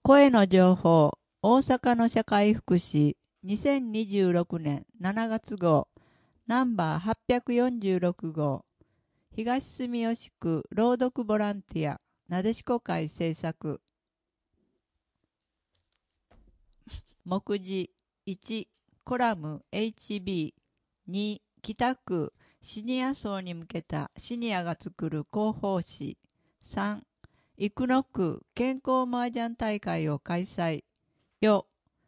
声の情報、大阪の社会福祉、2026年7月号、ナンバー846号、東住吉区朗読ボランティア、なでしこ会制作。目次1、コラム HB、2、北区シニア層に向けたシニアが作る広報誌、3、生野区健康麻雀大会を開催。4、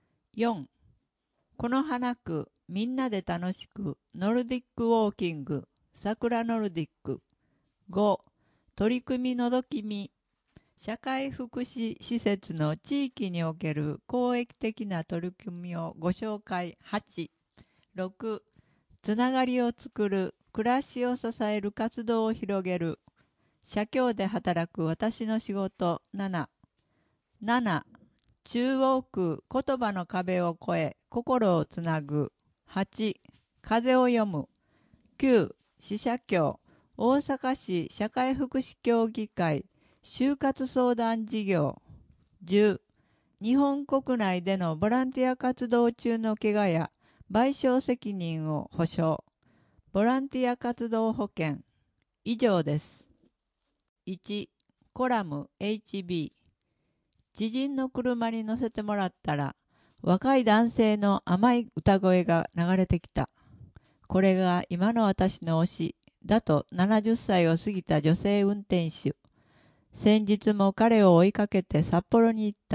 この花区みんなで楽しくノルディックウォーキング桜ノルディック。5、取り組みのぞき見社会福祉施設の地域における公益的な取り組みをご紹介。8、6、つながりを作る暮らしを支える活動を広げる社協で働く私の仕事。7、中央区言葉の壁を越え心をつなぐ。8、風を読む。9、支社協大阪市社会福祉協議会就活相談事業。10、日本国内でのボランティア活動中の怪我や賠償責任を保障。ボランティア活動保険。以上です。1、コラム HB。知人の車に乗せてもらったら、若い男性の甘い歌声が流れてきた。これが今の私の推しだと70歳を過ぎた女性運転手。先日も彼を追いかけて札幌に行った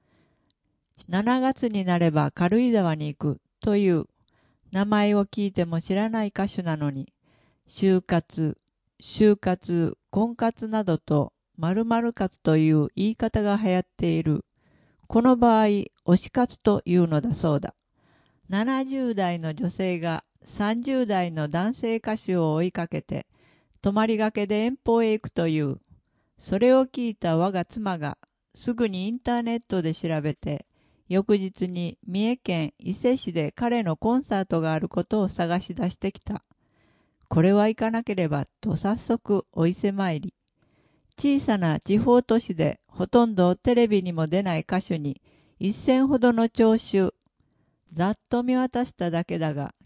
。7月になれば軽井沢に行くという。名前を聞いても知らない歌手なのに、就活、婚活などと〇〇活という言い方が流行っている。この場合、推し活というのだそうだ。70代の女性が30代の男性歌手を追いかけて、泊まりがけで遠方へ行くという。それを聞いた我が妻がすぐにインターネットで調べて、翌日に三重県伊勢市で彼のコンサートがあることを探し出してきた。これは行かなければと早速お伊勢参り。小さな地方都市でほとんどテレビにも出ない歌手に1000ほどの聴衆。ざっと見渡しただけだが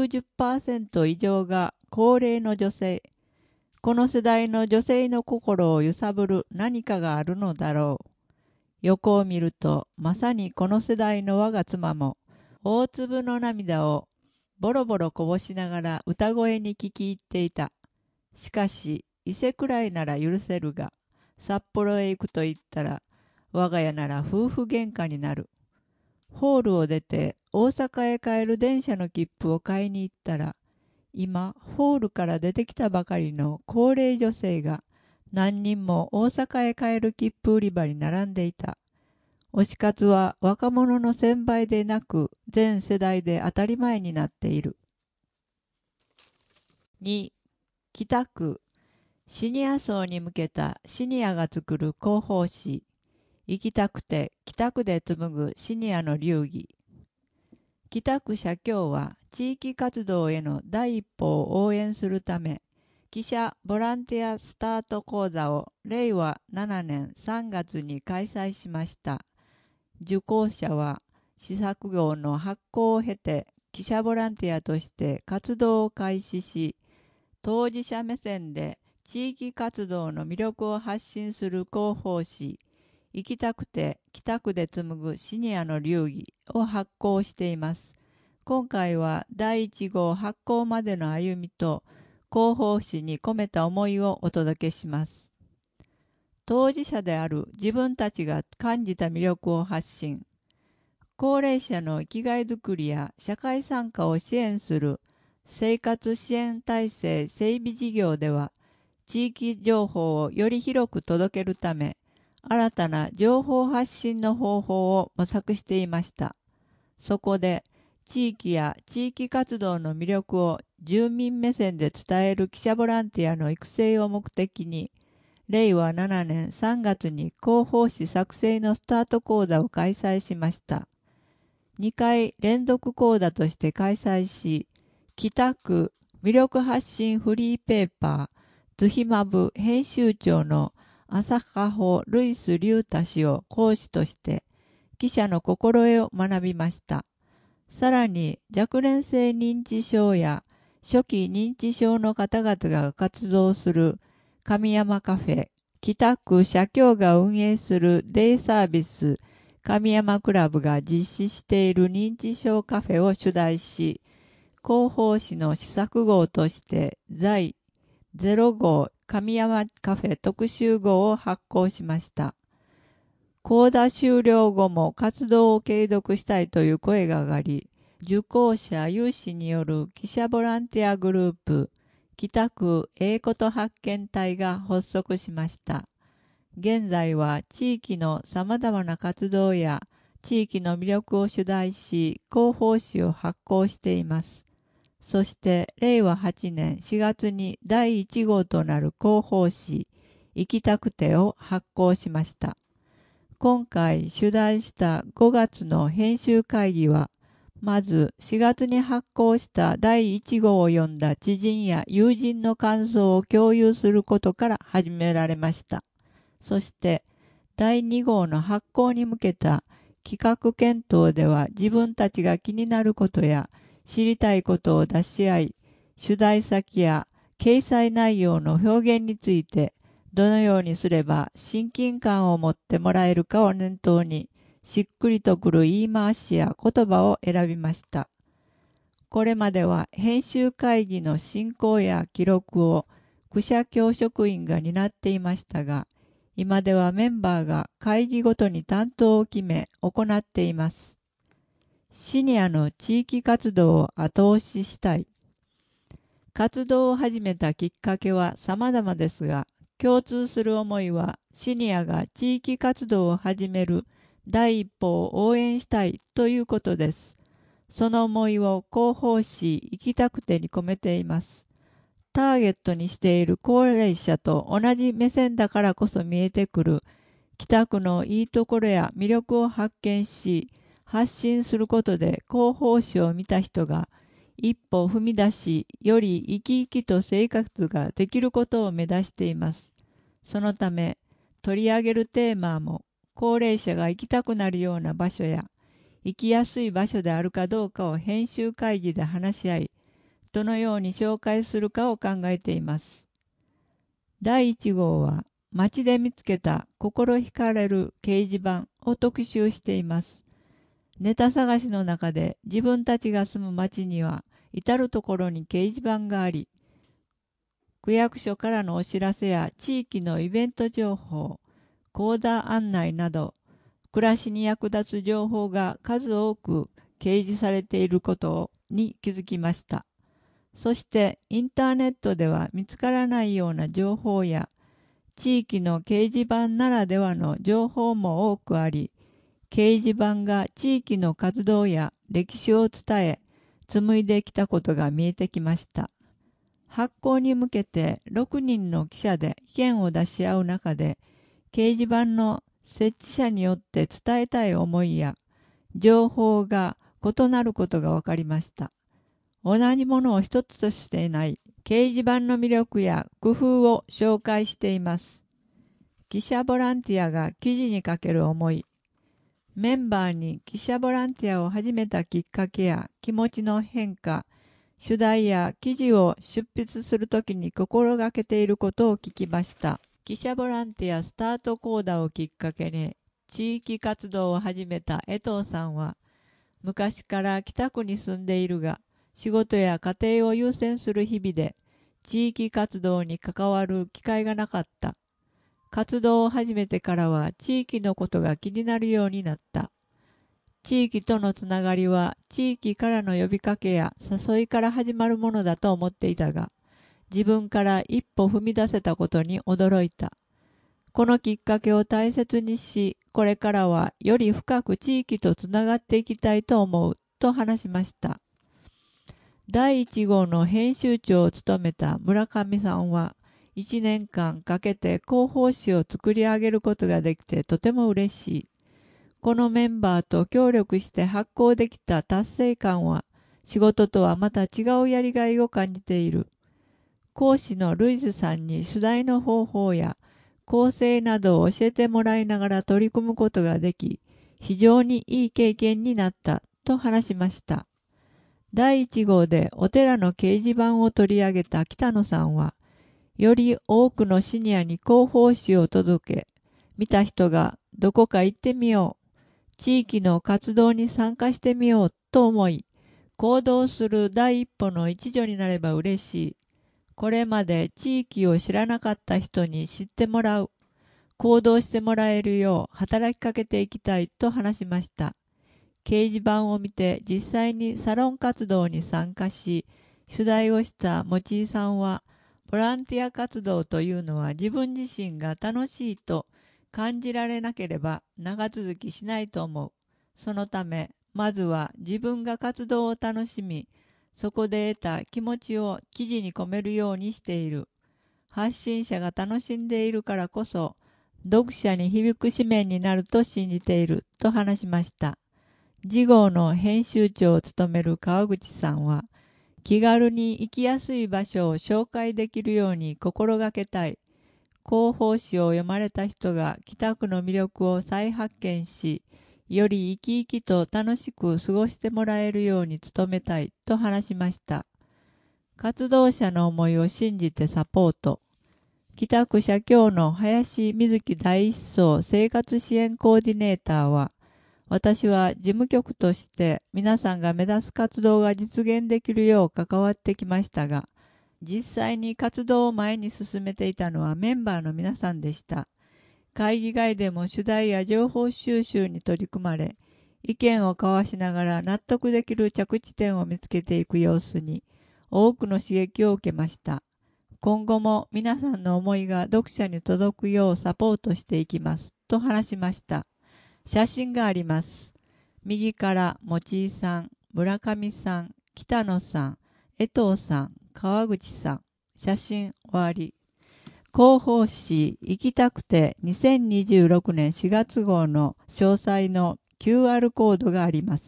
90% 以上が高齢の女性。この世代の女性の心を揺さぶる何かがあるのだろう。横を見るとまさにこの世代の我が妻も大粒の涙をボロボロこぼしながら歌声に聞き入っていた。しかし伊勢くらいなら許せるが、札幌へ行くと言ったら我が家なら夫婦喧嘩になる。ホールを出て大阪へ帰る電車の切符を買いに行ったら、今ホールから出てきたばかりの高齢女性が何人も大阪へ帰る切符売り場に並んでいた。推し活は若者の専売でなく全世代で当たり前になっている。2、北区シニア層に向けたシニアが作る広報誌。行きたくて北区で紡ぐシニアの流儀。北区社協は地域活動への第一歩を応援するため、記者ボランティアスタート講座を令和7年3月に開催しました。受講者は試作業の発行を経て記者ボランティアとして活動を開始し、当事者目線で地域活動の魅力を発信する広報誌、行きたくて北区で紡ぐシニアの流儀を発行しています。今回は第1号発行までの歩みと広報誌に込めた思いをお届けします。当事者である自分たちが感じた魅力を発信。高齢者の生きがいづくりや社会参加を支援する生活支援体制整備事業では、地域情報をより広く届けるため、新たな情報発信の方法を模索していました。そこで、地域や地域活動の魅力を住民目線で伝える記者ボランティアの育成を目的に、令和7年3月に広報誌作成のスタート講座を開催しました。2回連続講座として開催し、北区魅力発信フリーペーパー、ズヒマブ編集長の浅香穂ルイス・リュータ氏を講師として、 記者の心得を学びました。さらに若年性認知症や初期認知症の方々が活動する神山カフェ、北区社協が運営するデイサービス神山クラブが実施している認知症カフェを取材し、広報誌の試作号として在0号神山カフェ特集号を発行しました。講座終了後も活動を継続したいという声が上がり、受講者有志による記者ボランティアグループ北区英こと発見隊が発足しました。現在は地域のさまざまな活動や地域の魅力を取材し、広報誌を発行しています。そして令和8年4月に第1号となる広報誌行きたくてを発行しました。今回取材した5月の編集会議は、まず4月に発行した第1号を読んだ知人や友人の感想を共有することから始められました。そして第2号の発行に向けた企画検討では、自分たちが気になることや知りたいことを出し合い、取材先や掲載内容の表現についてどのようにすれば親近感を持ってもらえるかを念頭に、しっくりとくる言い回しや言葉を選びました。これまでは編集会議の進行や記録を区社協職員が担っていましたが、今ではメンバーが会議ごとに担当を決め行っています。シニアの地域活動を後押ししたい。活動を始めたきっかけは様々ですが、共通する思いはシニアが地域活動を始める第一歩を応援したいということです。その思いを広報誌行きたくてに込めています。ターゲットにしている高齢者と同じ目線だからこそ見えてくる北区のいいところや魅力を発見し、発信することで広報誌を見た人が一歩踏み出し、より生き生きと生活ができることを目指しています。そのため取り上げるテーマも、高齢者が行きたくなるような場所や行きやすい場所であるかどうかを編集会議で話し合い、どのように紹介するかを考えています。第1号は街で見つけた心惹かれる掲示板を特集しています。ネタ探しの中で自分たちが住む街には至るところに掲示板があり、区役所からのお知らせや地域のイベント情報、講座案内など、暮らしに役立つ情報が数多く掲示されていることに気づきました。そしてインターネットでは見つからないような情報や、地域の掲示板ならではの情報も多くあり、掲示板が地域の活動や歴史を伝え、紡いできたことが見えてきました。発行に向けて6人の記者で意見を出し合う中で、掲示板の設置者によって伝えたい思いや情報が異なることが分かりました。同じものを一つとしていない掲示板の魅力や工夫を紹介しています。記者ボランティアが記事にかける思い。メンバーに記者ボランティアを始めたきっかけや気持ちの変化、取材や記事を出筆するときに心がけていることを聞きました。記者ボランティアスタートコーダをきっかけに地域活動を始めた江藤さんは、昔から北区に住んでいるが、仕事や家庭を優先する日々で地域活動に関わる機会がなかった。活動を始めてからは地域のことが気になるようになった。地域とのつながりは地域からの呼びかけや誘いから始まるものだと思っていたが、自分から一歩踏み出せたことに驚いた。このきっかけを大切にし、これからはより深く地域とつながっていきたいと思うと話しました。第1号の編集長を務めた村上さんは、1年間かけて広報誌を作り上げることができてとても嬉しい。このメンバーと協力して発行できた達成感は、仕事とはまた違うやりがいを感じている。講師のルイスさんに取材の方法や構成などを教えてもらいながら取り組むことができ、 非常にいい経験になったと話しました。第1号でお寺の掲示板を取り上げた北野さんは、より多くのシニアに広報誌を届け、見た人がどこか行ってみよう、地域の活動に参加してみようと思い、行動する第一歩の一助になれば嬉しい。これまで地域を知らなかった人に知ってもらう、行動してもらえるよう働きかけていきたいと話しました。掲示板を見て実際にサロン活動に参加し、取材をした持井さんは、ボランティア活動というのは自分自身が楽しいと感じられなければ長続きしないと思う。そのため、まずは自分が活動を楽しみ、そこで得た気持ちを記事に込めるようにしている。発信者が楽しんでいるからこそ、読者に響く紙面になると信じていると話しました。次号の編集長を務める川口さんは、気軽に行きやすい場所を紹介できるように心がけたい。広報誌を読まれた人が北区の魅力を再発見し、より生き生きと楽しく過ごしてもらえるように努めたいと話しました。活動者の思いを信じてサポート。北区社協の林瑞希第一層生活支援コーディネーターは、私は事務局として皆さんが目指す活動が実現できるよう関わってきましたが、実際に活動を前に進めていたのはメンバーの皆さんでした。会議外でも取材や情報収集に取り組まれ、意見を交わしながら納得できる着地点を見つけていく様子に多くの刺激を受けました。今後も皆さんの思いが読者に届くようサポートしていきますと話しました。写真があります。右から持井さん、村上さん、北野さん、江藤さん、川口さん。写真終わり。広報誌行きたくて2026年4月号の詳細の QR コードがあります。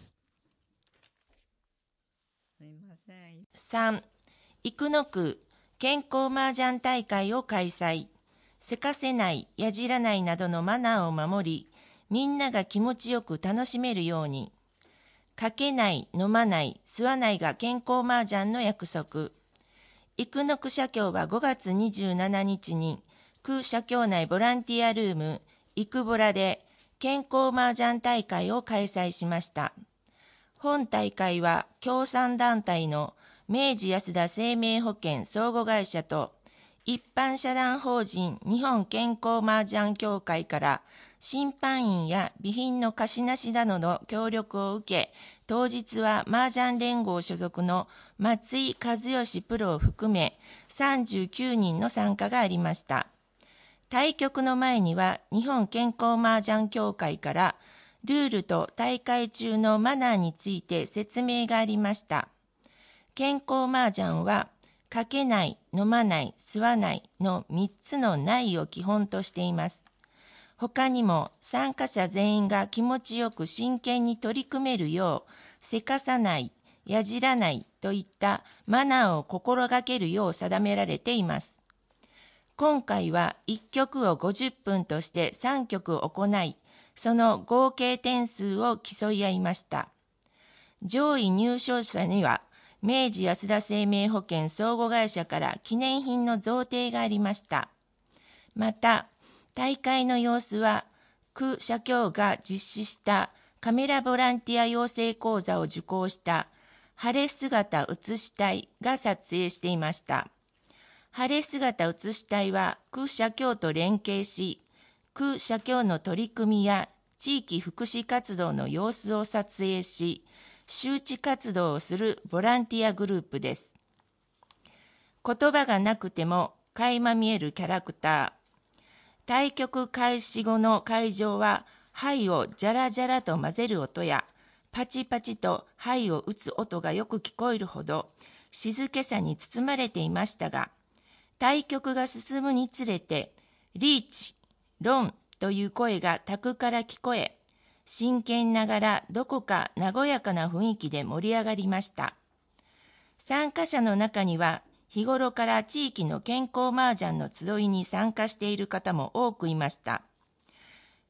すいません。 3. 生野区健康麻雀大会を開催。せかせない、やじらないなどのマナーを守り、みんなが気持ちよく楽しめるように。かけない、飲まない、吸わないが健康麻雀の約束。生野区社協は5月27日に、区社協内ボランティアルーム、いくぼらで健康麻雀大会を開催しました。本大会は、協賛団体の明治安田生命保険相互会社と、一般社団法人日本健康麻雀協会から審判員や備品の貸し出しなどの協力を受け、当日は麻雀連合所属の松井和義プロを含め39人の参加がありました。対局の前には日本健康麻雀協会からルールと大会中のマナーについて説明がありました。健康麻雀はかけない、飲まない、吸わないの3つのないを基本としています。他にも参加者全員が気持ちよく真剣に取り組めるよう、せかさない、やじらないといったマナーを心がけるよう定められています。今回は1局を50分として3局行い、その合計点数を競い合いました。上位入賞者には、明治安田生命保険相互会社から記念品の贈呈がありました。また、大会の様子は、区社協が実施したカメラボランティア養成講座を受講した晴れ姿写し隊が撮影していました。晴れ姿写し隊は区社協と連携し、区社協の取り組みや地域福祉活動の様子を撮影し、周知活動をするボランティアグループです。言葉がなくても垣間見えるキャラクター。対局開始後の会場は、牌をジャラジャラと混ぜる音や、パチパチと牌を打つ音がよく聞こえるほど、静けさに包まれていましたが、対局が進むにつれて、リーチ、ロンという声が卓から聞こえ、真剣ながらどこか和やかな雰囲気で盛り上がりました。参加者の中には、日頃から地域の健康麻雀の集いに参加している方も多くいました。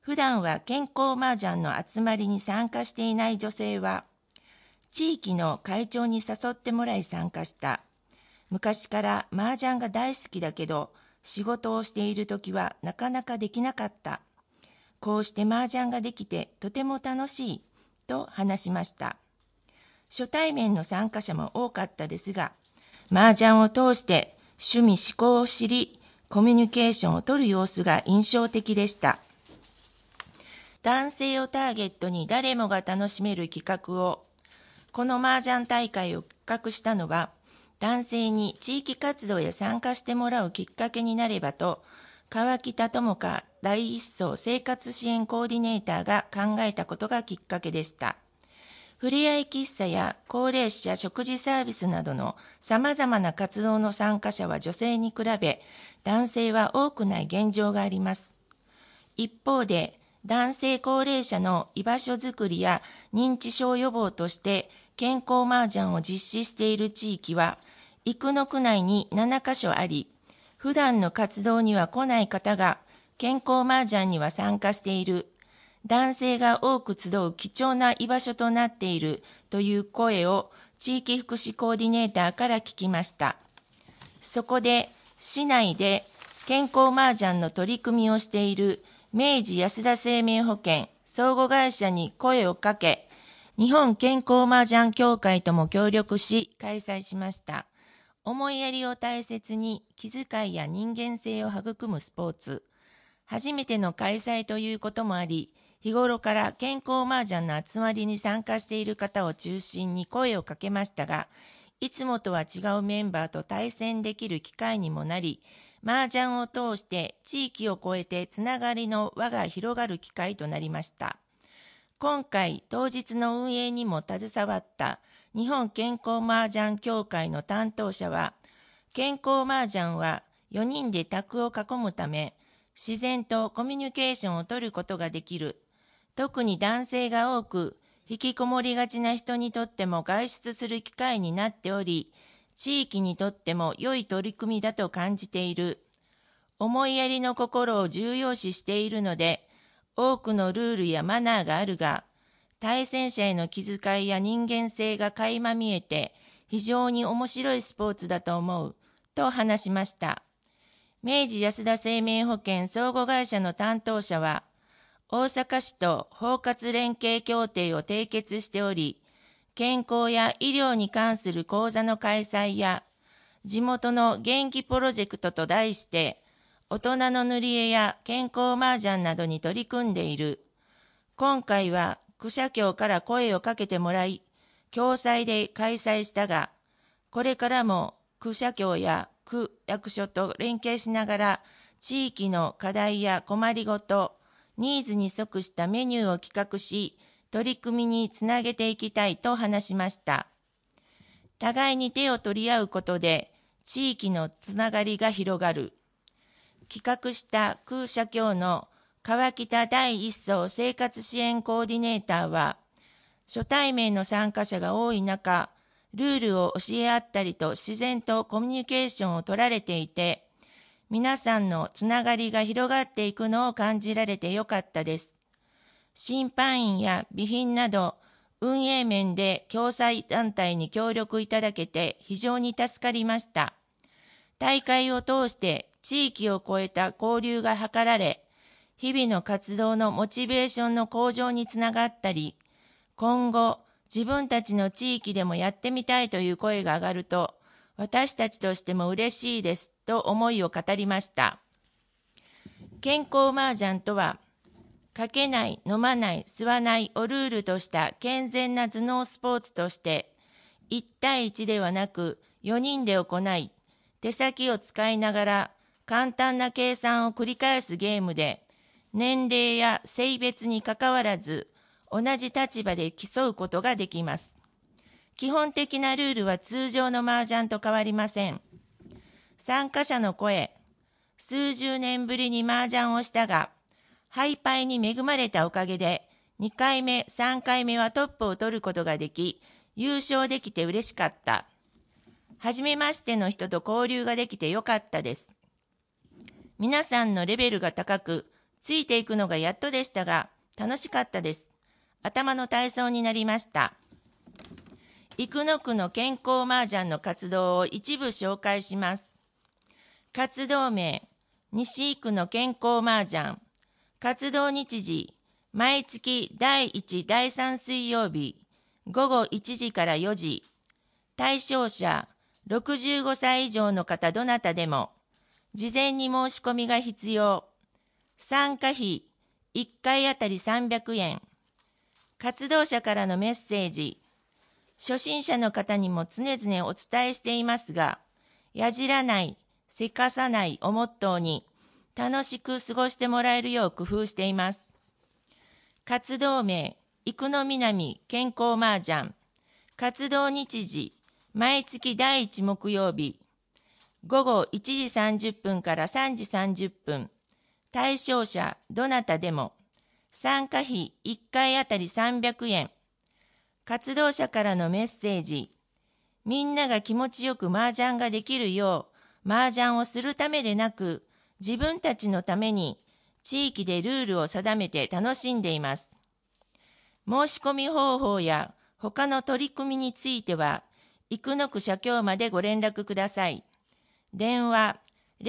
普段は健康麻雀の集まりに参加していない女性は、地域の会長に誘ってもらい参加した。昔から麻雀が大好きだけど、仕事をしているときはなかなかできなかった。こうして麻雀ができてとても楽しいと話しました。初対面の参加者も多かったですが、麻雀を通して趣味嗜好を知り、コミュニケーションを取る様子が印象的でした。男性をターゲットに誰もが楽しめる企画を、この麻雀大会を企画したのは、男性に地域活動へ参加してもらうきっかけになればと、川北智香第一層生活支援コーディネーターが考えたことがきっかけでした。ふれあい喫茶や高齢者食事サービスなどの様々な活動の参加者は女性に比べ、男性は多くない現状があります。一方で、男性高齢者の居場所づくりや認知症予防として健康麻雀を実施している地域は、生野区内に7カ所あり、普段の活動には来ない方が健康麻雀には参加している、男性が多く集う貴重な居場所となっているという声を地域福祉コーディネーターから聞きました。そこで市内で健康麻雀の取り組みをしている明治安田生命保険相互会社に声をかけ、日本健康麻雀協会とも協力し開催しました。思いやりを大切に気遣いや人間性を育むスポーツ。初めての開催ということもあり、日頃から健康麻雀の集まりに参加している方を中心に声をかけましたが、いつもとは違うメンバーと対戦できる機会にもなり、麻雀を通して地域を越えてつながりの輪が広がる機会となりました。今回当日の運営にも携わった日本健康麻雀協会の担当者は、健康麻雀は4人で卓を囲むため、自然とコミュニケーションを取ることができる。特に男性が多く、引きこもりがちな人にとっても外出する機会になっており、地域にとっても良い取り組みだと感じている。思いやりの心を重要視しているので、多くのルールやマナーがあるが、対戦者への気遣いや人間性が垣間見えて、非常に面白いスポーツだと思う、と話しました。明治安田生命保険相互会社の担当者は、大阪市と包括連携協定を締結しており、健康や医療に関する講座の開催や、地元の元気プロジェクトと題して、大人の塗り絵や健康麻雀などに取り組んでいる。今回は区社協から声をかけてもらい、共催で開催したが、これからも区社協や区役所と連携しながら、地域の課題や困りごと、ニーズに即したメニューを企画し、取り組みにつなげていきたいと話しました。互いに手を取り合うことで、地域のつながりが広がる。企画した区社協の川北第一層生活支援コーディネーターは、初対面の参加者が多い中、ルールを教え合ったりと自然とコミュニケーションを取られていて、皆さんのつながりが広がっていくのを感じられてよかったです。審判員や備品など、運営面で共催団体に協力いただけて非常に助かりました。大会を通して地域を超えた交流が図られ、日々の活動のモチベーションの向上につながったり、今後自分たちの地域でもやってみたいという声が上がると、私たちとしても嬉しいですと思いを語りました。健康麻雀とは、かけない、飲まない、吸わないをルールとした健全な頭脳スポーツとして、1対1ではなく4人で行い、手先を使いながら簡単な計算を繰り返すゲームで、年齢や性別にかかわらず、同じ立場で競うことができます。基本的なルールは通常の麻雀と変わりません。参加者の声、数十年ぶりに麻雀をしたが、敗敗に恵まれたおかげで、2回目、3回目はトップを取ることができ、優勝できて嬉しかった。はじめましての人と交流ができてよかったです。皆さんのレベルが高く、 ついていくのがやっとでしたが、楽しかったです。頭の体操になりました。生野区の健康麻雀の活動を一部紹介します。活動名、西区の健康麻雀。活動日時、毎月第1、第3水曜日、午後1時から4時。対象者、65歳以上の方どなたでも、事前に申し込みが必要。参加費、1回あたり300円。活動者からのメッセージ。初心者の方にも常々お伝えしていますが、やじらない、せかさないをモットーに、楽しく過ごしてもらえるよう工夫しています。活動名、生野南健康麻雀。活動日時、毎月第1木曜日。午後1時30分から3時30分。対象者、どなたでも。参加費1回あたり300円。活動者からのメッセージ。みんなが気持ちよく麻雀ができるよう、麻雀をするためでなく、自分たちのために地域でルールを定めて楽しんでいます。申し込み方法や他の取り組みについては、生野区社協までご連絡ください。電話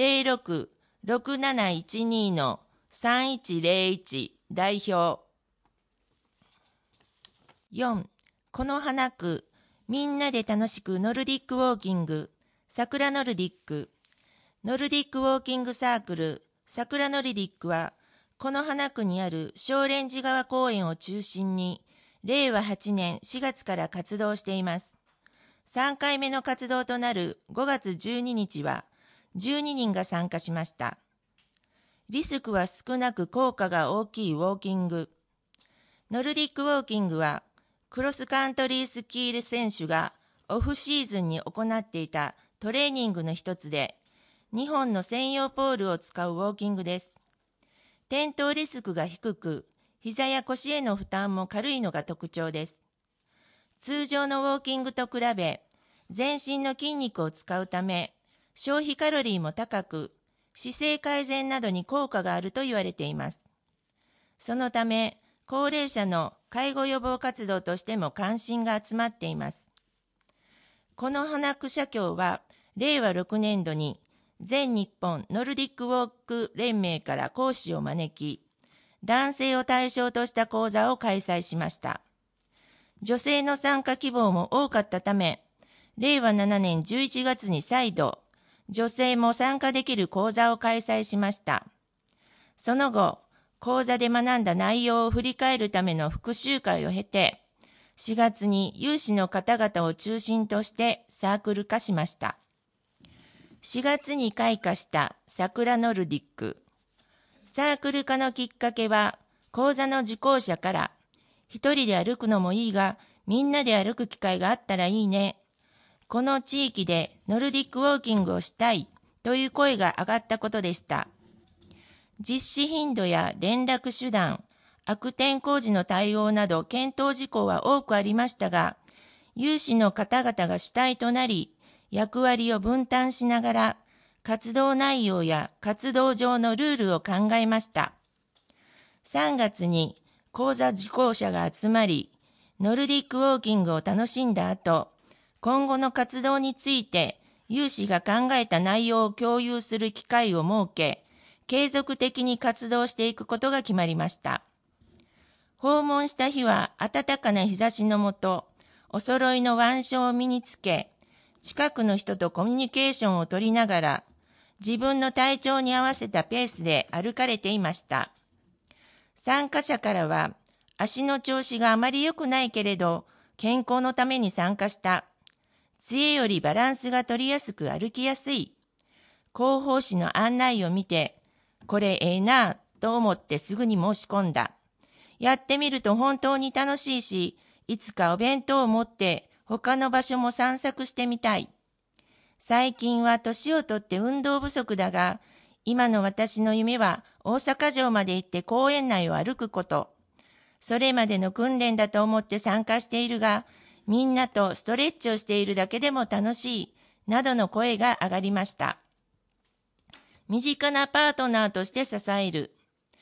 06-6712-3101 代表。4. この花区、みんなで楽しくノルディックウォーキング、桜ノルディック。ノルディックウォーキングサークル、桜ノルディックは、この花区にある少蓮寺川公園を中心に、令和8年4月から活動しています。3回目の活動となる5月12日は、12人が参加しました。リスクは少なく効果が大きいウォーキング。ノルディックウォーキングは、クロスカントリースキー選手がオフシーズンに行っていたトレーニングの一つで、2本の専用ポールを使うウォーキングです。転倒リスクが低く、膝や腰への負担も軽いのが特徴です。通常のウォーキングと比べ、全身の筋肉を使うため、消費カロリーも高く、姿勢改善などに効果があると言われています。そのため、高齢者の介護予防活動としても関心が集まっています。この花区社協は、令和6年度に全日本ノルディックウォーク連盟から講師を招き、男性を対象とした講座を開催しました。女性の参加希望も多かったため、令和7年11月に再度、女性も参加できる講座を開催しました。その後、講座で学んだ内容を振り返るための復習会を経て、4月に有志の方々を中心としてサークル化しました。4月に開花した桜ノルディック。サークル化のきっかけは、講座の受講者から、一人で歩くのもいいが、みんなで歩く機会があったらいいね。この地域でノルディックウォーキングをしたいという声が上がったことでした。実施頻度や連絡手段、悪天候時の対応など検討事項は多くありましたが、有志の方々が主体となり、役割を分担しながら、活動内容や活動上のルールを考えました。3月に講座受講者が集まり、ノルディックウォーキングを楽しんだ後、今後の活動について有志が考えた内容を共有する機会を設け、継続的に活動していくことが決まりました。訪問した日は暖かな日差しのもと、お揃いの腕章を身につけ、近くの人とコミュニケーションを取りながら、自分の体調に合わせたペースで歩かれていました。参加者からは、足の調子があまり良くないけれど、健康のために参加した。杖よりバランスが取りやすく歩きやすい。広報誌の案内を見て、これええなぁと思ってすぐに申し込んだ。やってみると本当に楽しいし、いつかお弁当を持って他の場所も散策してみたい。最近は年をとって運動不足だが、今の私の夢は大阪城まで行って公園内を歩くこと。それまでの訓練だと思って参加しているが、みんなとストレッチをしているだけでも楽しい、などの声が上がりました。身近なパートナーとして支える。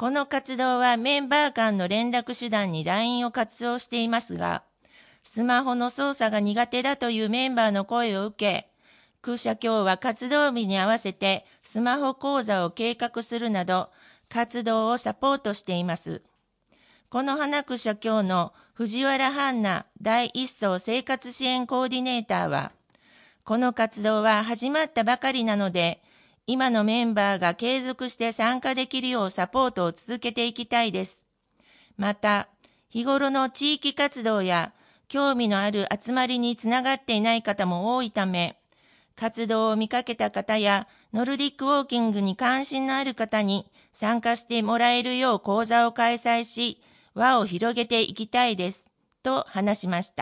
この活動はメンバー間の連絡手段に LINE を活用していますが、スマホの操作が苦手だというメンバーの声を受け、空社協は活動日に合わせてスマホ講座を計画するなど、活動をサポートしています。この花空社協の藤原杏奈第一層生活支援コーディネーターは、この活動は始まったばかりなので、今のメンバーが継続して参加できるようサポートを続けていきたいです。また、日頃の地域活動や興味のある集まりにつながっていない方も多いため、活動を見かけた方やノルディックウォーキングに関心のある方に参加してもらえるよう講座を開催し、輪を広げていきたいです、と話しました。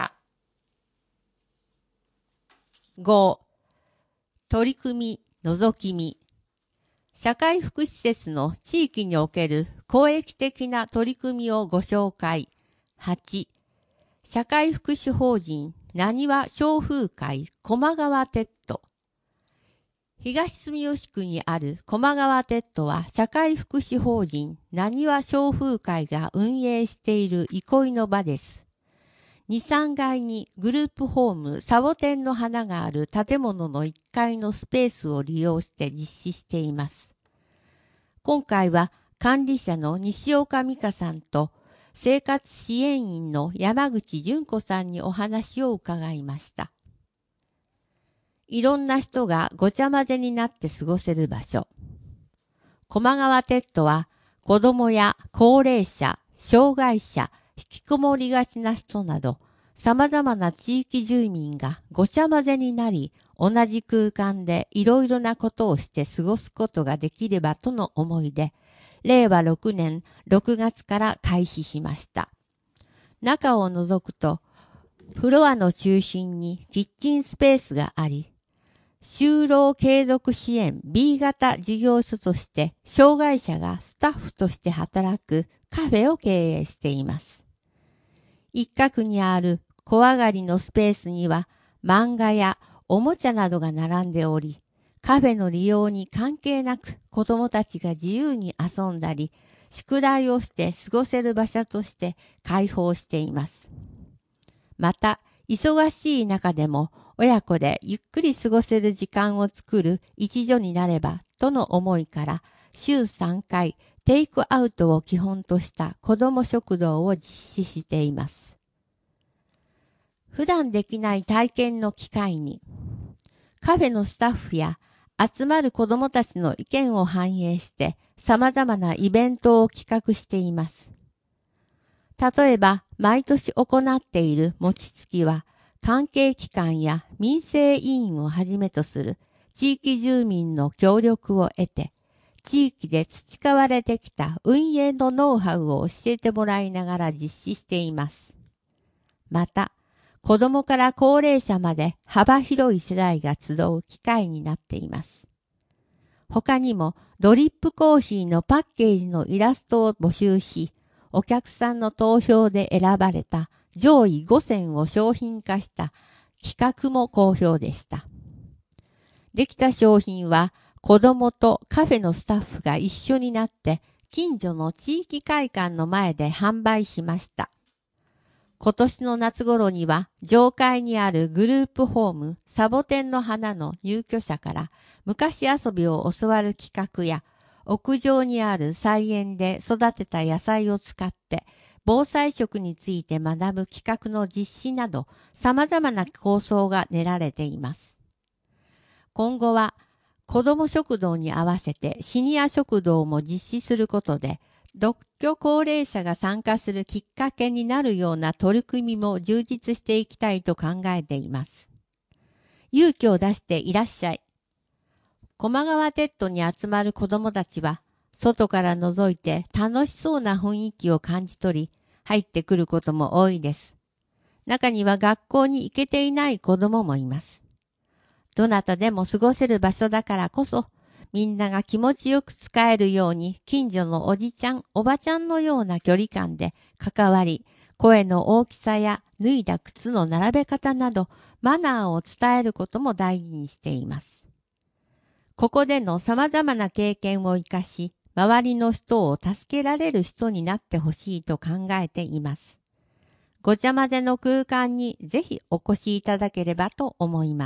5. 取り組み、覗き見。社会福祉施設の地域における公益的な取り組みをご紹介。8. 社会福祉法人なにわ笑風会駒川テッド。東住吉区にある駒川テッドは社会福祉法人なにわ笑風会が運営している憩いの場です。2、3階にグループホームサボテンの花がある建物の1階のスペースを利用して実施しています。今回は管理者の西岡美香さんと生活支援員の山口純子さんにお話を伺いました。いろんな人がごちゃ混ぜになって過ごせる場所。駒川テッドは子どもや高齢者、障害者、引きこもりがちな人など、様々な地域住民がごちゃ混ぜになり、同じ空間でいろいろなことをして過ごすことができればとの思いで、令和6年6月から開始しました。中を覗くと、フロアの中心にキッチンスペースがあり、就労継続支援 B 型事業所として障害者がスタッフとして働くカフェを経営しています。一角にある小上がりのスペースには漫画やおもちゃなどが並んでおり、カフェの利用に関係なく子どもたちが自由に遊んだり、宿題をして過ごせる場所として開放しています。また、忙しい中でも親子でゆっくり過ごせる時間を作る一助になればとの思いから、週3回テイクアウトを基本とした子ども食堂を実施しています。普段できない体験の機会に、カフェのスタッフや集まる子どもたちの意見を反映して様々なイベントを企画しています。例えば、毎年行っている餅つきは、関係機関や民生委員をはじめとする地域住民の協力を得て、地域で培われてきた運営のノウハウを教えてもらいながら実施しています。また、子どもから高齢者まで幅広い世代が集う機会になっています。他にもドリップコーヒーのパッケージのイラストを募集し、お客さんの投票で選ばれた上位5選を商品化した企画も好評でした。できた商品は子どもとカフェのスタッフが一緒になって近所の地域会館の前で販売しました。今年の夏頃には上階にあるグループホームサボテンの花の入居者から昔遊びを教わる企画や屋上にある菜園で育てた野菜を使って防災食について学ぶ企画の実施など様々な構想が練られています。今後は子ども食堂に合わせてシニア食堂も実施することで独居高齢者が参加するきっかけになるような取り組みも充実していきたいと考えています。勇気を出していらっしゃい。駒川テッドに集まる子どもたちは、外から覗いて楽しそうな雰囲気を感じ取り、入ってくることも多いです。中には学校に行けていない子どももいます。どなたでも過ごせる場所だからこそ、みんなが気持ちよく使えるように近所のおじちゃん、おばちゃんのような距離感で関わり、声の大きさや脱いだ靴の並べ方などマナーを伝えることも大事にしています。ここでの様々な経験を生かし、 周りの人を助けられる人になってほしいと考えています。ごちゃ混ぜの空間にぜひお越しいただければと思います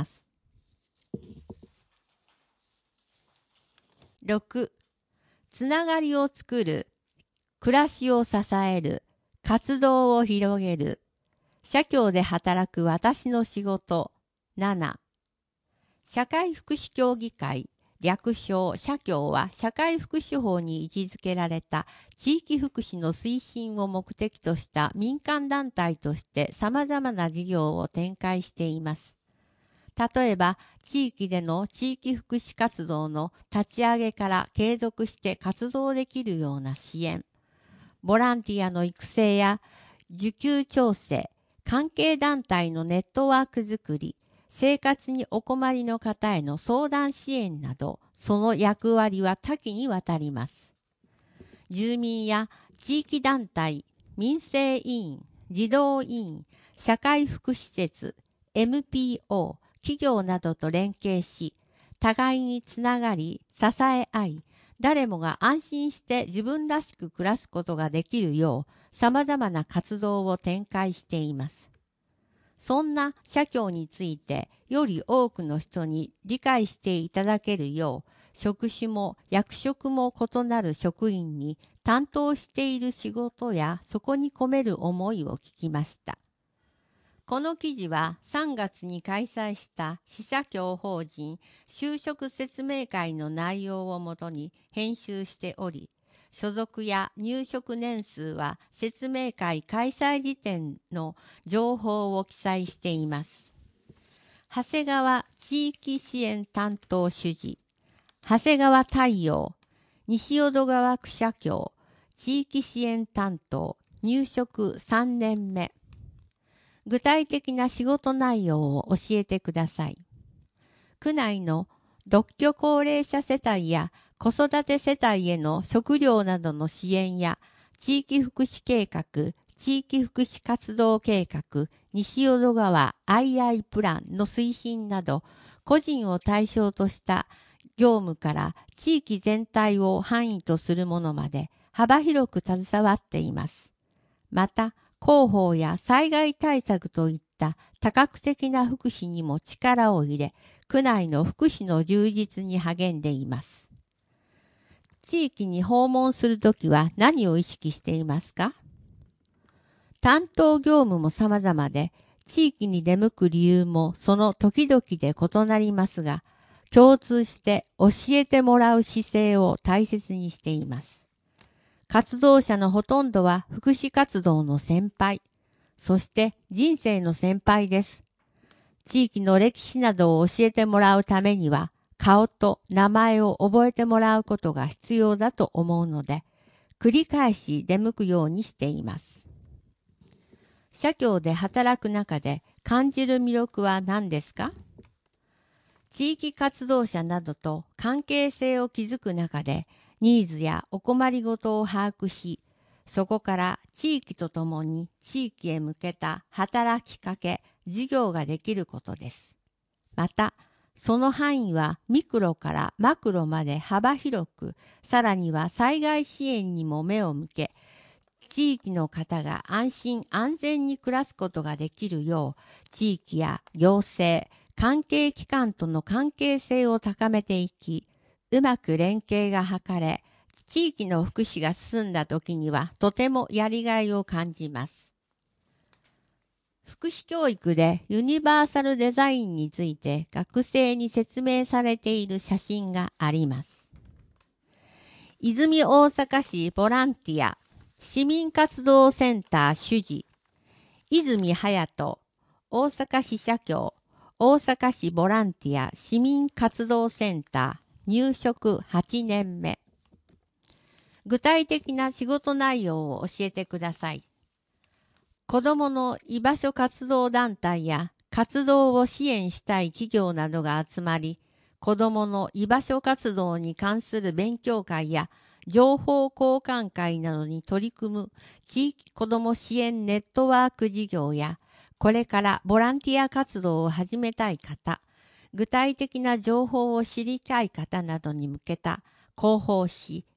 。6. つながりを作る、暮らしを支える、活動を広げる、社協で働く私の仕事。7. 社会福祉協議会、略称社協は社会福祉法に位置づけられた地域福祉の推進を目的とした民間団体として様々な事業を展開しています。例えば、地域での地域福祉活動の立ち上げから継続して活動できるような支援、ボランティアの育成や受給調整、関係団体のネットワークづくり、生活にお困りの方への相談支援など、その役割は多岐にわたります。住民や地域団体、民生委員、児童委員、社会福祉施設、MPO、企業などと連携し、互いにつながり、支え合い、誰もが安心して自分らしく暮らすことができるよう、様々な活動を展開しています。そんな社協についてより多くの人に理解していただけるよう、職種も役職も異なる職員に担当している仕事やそこに込める思いを聞きました。この記事は3月に開催した支社協法人就職説明会の内容をもとに編集しており、所属や入職年数は説明会開催時点の情報を記載しています。長谷川地域支援担当主事、長谷川太陽、西淀川区社協地域支援担当、入職3年目。具体的な仕事内容を教えてください。区内の独居高齢者世帯や子育て世帯への食料などの支援や地域福祉計画、地域福祉活動計画、西淀川 II プランの推進など、個人を対象とした業務から地域全体を範囲とするものまで幅広く携わっています。また、広報や災害対策といった多角的な福祉にも力を入れ、区内の福祉の充実に励んでいます。地域に訪問するときは何を意識していますか？担当業務も様々で、地域に出向く理由もその時々で異なりますが、共通して教えてもらう姿勢を大切にしています。活動者のほとんどは福祉活動の先輩、そして人生の先輩です。地域の歴史などを教えてもらうためには、顔と名前を覚えてもらうことが必要だと思うので、繰り返し出向くようにしています。社協で働く中で感じる魅力は何ですか？地域活動者などと関係性を築く中で、ニーズやお困りごとを把握し、そこから地域とともに地域へ向けた働きかけ、事業ができることです。また、その範囲はミクロからマクロまで幅広く、さらには災害支援にも目を向け、地域の方が安心安全に暮らすことができるよう、地域や行政、関係機関との関係性を高めていき、うまく連携が図れ、地域の福祉が進んだ時にはとてもやりがいを感じます。福祉教育でユニバーサルデザインについて学生に説明されている写真があります。泉大阪市ボランティア市民活動センター主事、泉隼人、大阪市社協、大阪市ボランティア市民活動センター、入職8年目。具体的な仕事内容を教えてください。子どもの居場所活動団体や活動を支援したい企業などが集まり、子どもの居場所活動に関する勉強会や情報交換会などに取り組む地域子ども支援ネットワーク事業や、これからボランティア活動を始めたい方、具体的な情報を知りたい方などに向けた広報誌、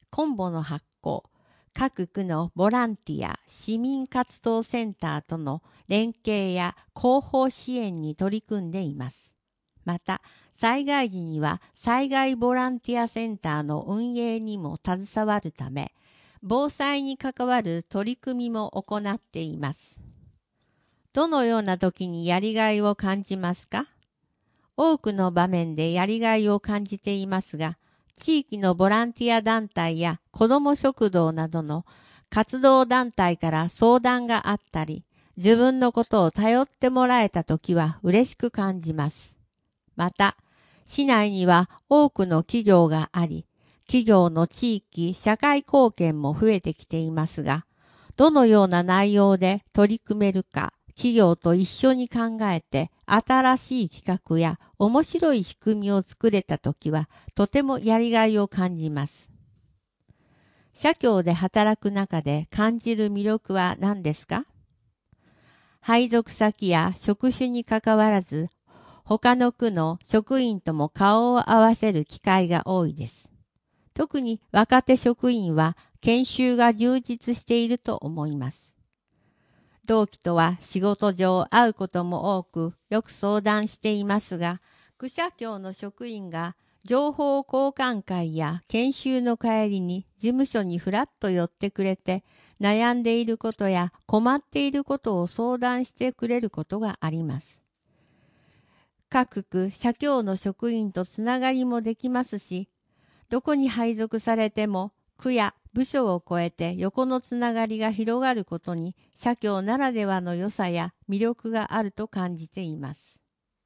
コンボの発行、各区のボランティア、市民活動センターとの連携や広報支援に取り組んでいます。また、災害時には災害ボランティアセンターの運営にも携わるため、防災に関わる取り組みも行っています。どのような時にやりがいを感じますか？多くの場面でやりがいを感じていますが、地域のボランティア団体や子ども食堂などの活動団体から相談があったり、自分のことを頼ってもらえたときは嬉しく感じます。また、市内には多くの企業があり、企業の地域社会貢献も増えてきていますが、どのような内容で取り組めるか、企業と一緒に考えて新しい企画や面白い仕組みを作れたときはとてもやりがいを感じます。社協で働く中で感じる魅力は何ですか？配属先や職種にかかわらず、他の区の職員とも顔を合わせる機会が多いです。特に若手職員は研修が充実していると思います。同期とは仕事上会うことも多く、よく相談していますが、区社協の職員が情報交換会や研修の帰りに事務所にふらっと寄ってくれて、悩んでいることや困っていることを相談してくれることがあります。各区社協の職員とつながりもできますし、どこに配属されても区や部署を超えて横のつながりが広がることに社協ならではの良さや魅力があると感じています。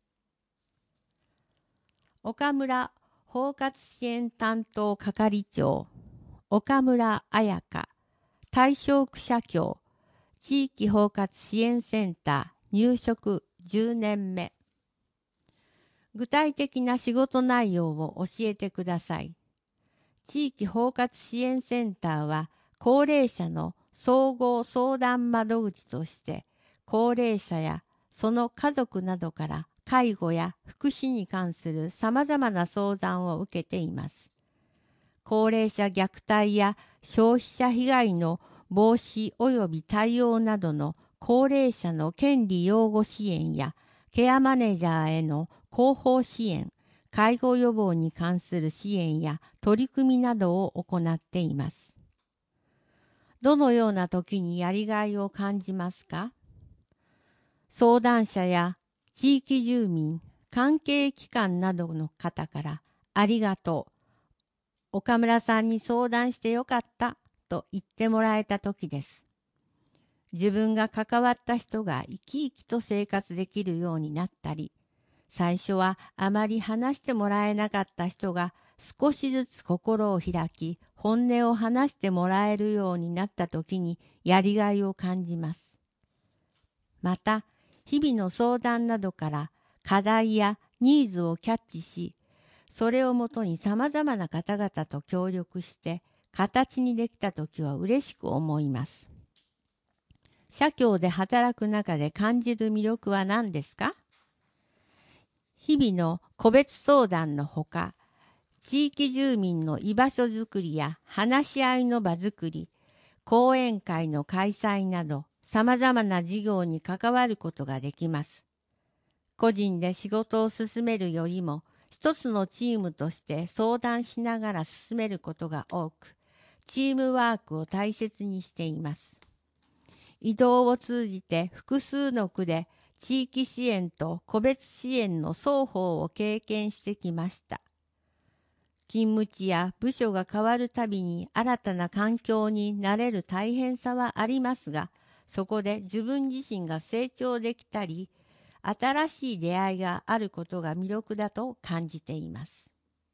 岡村包括支援担当係長、岡村彩香、大正区社協、地域包括支援センター入職10年目。具体的な仕事内容を教えてください。地域包括支援センターは高齢者の総合相談窓口として高齢者やその家族などから介護や福祉に関するさまざまな相談を受けています。高齢者虐待や消費者被害の防止及び対応などの高齢者の権利擁護支援やケアマネージャーへの広報支援、介護予防に関する支援や取り組みなどを行っています。どのような時にやりがいを感じますか？相談者や地域住民、関係機関などの方からありがとう、岡村さんに相談してよかったと言ってもらえた時です。自分が関わった人が生き生きと生活できるようになったり、最初はあまり話してもらえなかった人が少しずつ心を開き、本音を話してもらえるようになった時にやりがいを感じます。また、日々の相談などから課題やニーズをキャッチし、それをもとに様々な方々と協力して形にできた時は嬉しく思います。社協で働く中で感じる魅力は何ですか？日々の個別相談のほか、地域住民の居場所づくりや話し合いの場づくり、講演会の開催など、様々な事業に関わることができます。個人で仕事を進めるよりも、一つのチームとして相談しながら進めることが多く、チームワークを大切にしています。移動を通じて複数の区で地域支援と個別支援の双方を経験してきました。勤務地や部署が変わるたびに新たな環境に慣れる大変さはありますが、そこで自分自身が成長できたり、新しい出会いがあることが魅力だと感じています。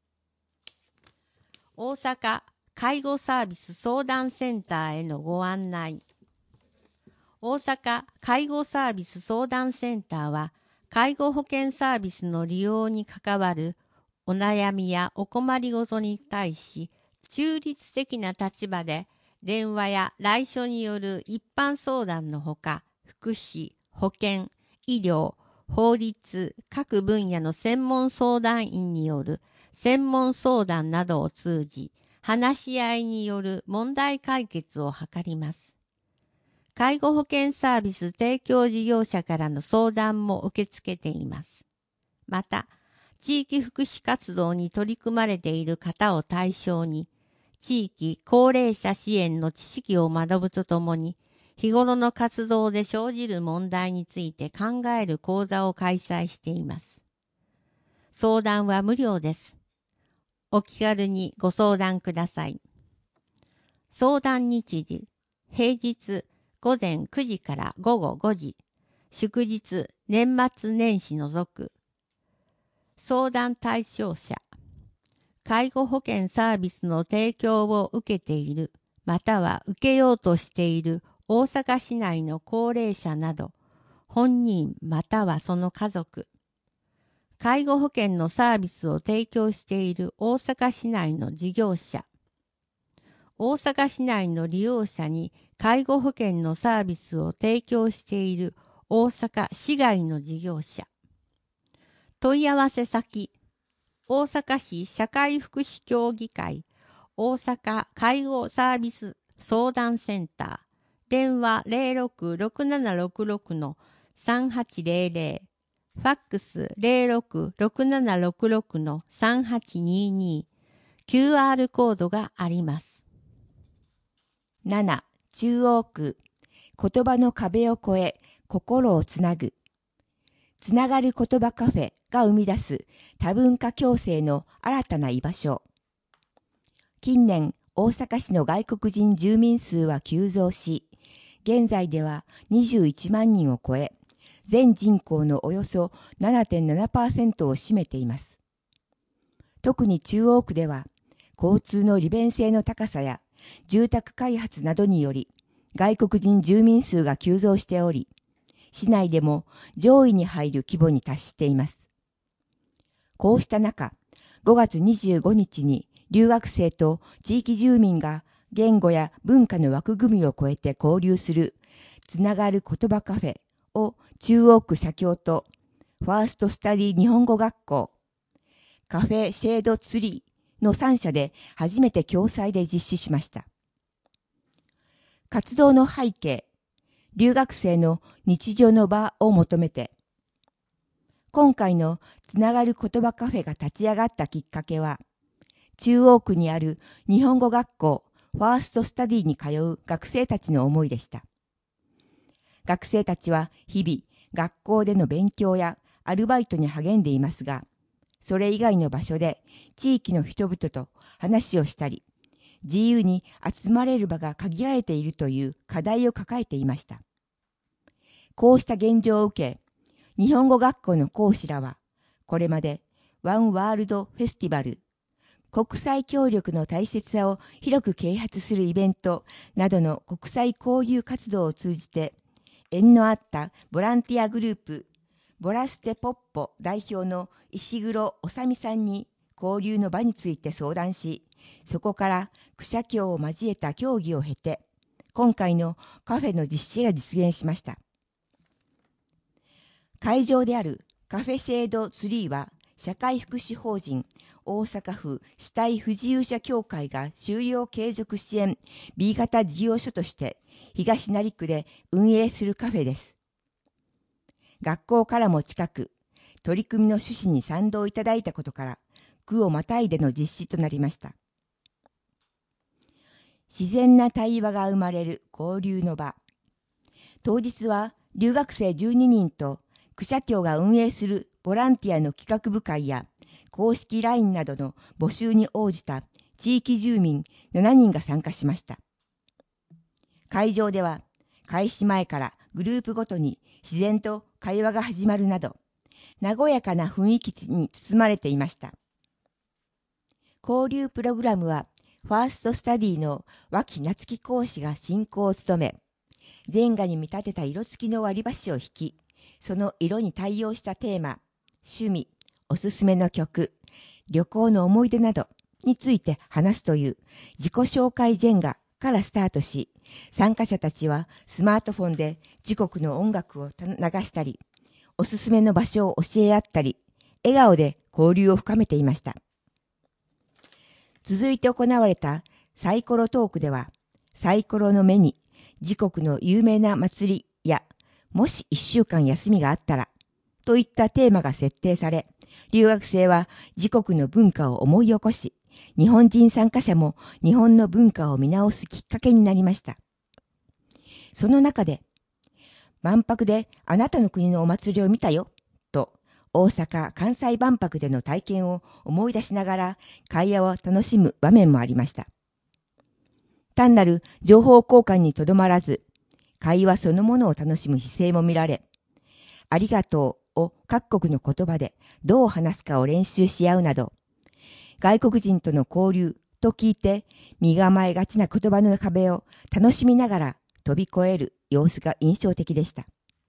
大阪介護サービス相談センターへのご案内。大阪介護サービス相談センターは、介護保険サービスの利用に関わるお悩みやお困りごとに対し、中立的な立場で電話や来所による一般相談のほか、福祉、保健、医療、法律、各分野の専門相談員による専門相談などを通じ、 話し合いによる問題解決を図ります。介護保険サービス提供事業者からの相談も受け付けています。また、地域福祉活動に取り組まれている方を対象に、地域高齢者支援の知識を学ぶとともに、日頃の活動で生じる問題について考える講座を開催しています。相談は無料です。お気軽にご相談ください。相談日時、平日午前9時から午後5時、祝日、年末年始除く。相談対象者、介護保険サービスの提供を受けている、または受けようとしている大阪市内の高齢者など、本人またはその家族、介護保険のサービスを提供している大阪市内の事業者、大阪市内の利用者に介護保険のサービスを提供している大阪市外の事業者、問い合わせ先、大阪市社会福祉協議会、大阪介護サービス相談センター、電話 066766-3800、ファックス 066766-3822、QR コードがあります。 7. 中央区、言葉の壁を越え、心をつなぐ。つながる言葉カフェが生み出す多文化共生の新たな居場所。近年、大阪市の外国人住民数は急増し、現在では21万人を超え、全人口のおよそ 7.7% を占めています。特に中央区では、交通の利便性の高さや住宅開発などにより、外国人住民数が急増しており、市内でも上位に入る規模に達しています。こうした中、5月25日に留学生と地域住民が言語や文化の枠組みを超えて交流するつながる言葉カフェを中央区社協とファーストスタディ日本語学校、カフェシェードツリーの3社で初めて共催で実施しました。活動の背景、留学生の日常の場を求めて、今回のつながる言葉カフェが立ち上がったきっかけは、中央区にある日本語学校ファーストスタディに通う学生たちの思いでした。学生たちは日々学校での勉強やアルバイトに励んでいますが、それ以外の場所で地域の人々と話をしたり、自由に集まれる場が限られているという課題を抱えていました。こうした現状を受け、日本語学校の講師らは、これまでワンワールドフェスティバル、国際協力の大切さを広く啓発するイベントなどの国際交流活動を通じて、縁のあったボランティアグループ、ボラステポッポ代表の石黒治美さんに交流の場について相談し、そこから区社協を交えた協議を経て、今回のカフェの実施が実現しました。会場であるカフェシェードツリーは、社会福祉法人大阪府死体不自由者協会が就労継続支援 B 型事業所として東成区で運営するカフェです。学校からも近く、取り組みの趣旨に賛同いただいたことから、区をまたいでの実施となりました。自然な対話が生まれる交流の場。当日は留学生12人と区社協が運営するボランティアの企画部会や公式 LINE などの募集に応じた地域住民7人が参加しました。会場では開始前からグループごとに自然と会話が始まるなど、和やかな雰囲気に包まれていました。交流プログラムはファーストスタディの脇夏樹講師が進行を務め、ジェンガに見立てた色付きの割り箸を引き、その色に対応したテーマ、趣味、おすすめの曲、旅行の思い出などについて話すという自己紹介ジェンガからスタートし、参加者たちはスマートフォンで自国の音楽を流したり、おすすめの場所を教え合ったり、笑顔で交流を深めていました。 続いて行われたサイコロトークでは、サイコロの目に自国の有名な祭りや、もし1週間休みがあったら、といったテーマが設定され、留学生は自国の文化を思い起こし、日本人参加者も日本の文化を見直すきっかけになりました。その中で、万博であなたの国のお祭りを見たよ、と大阪・関西万博での体験を思い出しながら会話を楽しむ場面もありました。単なる情報交換にとどまらず、会話そのものを楽しむ姿勢も見られ、ありがとうを各国の言葉でどう話すかを練習し合うなど、外国人との交流と聞いて身構えがちな言葉の壁を楽しみながら飛び越える様子が印象的でした。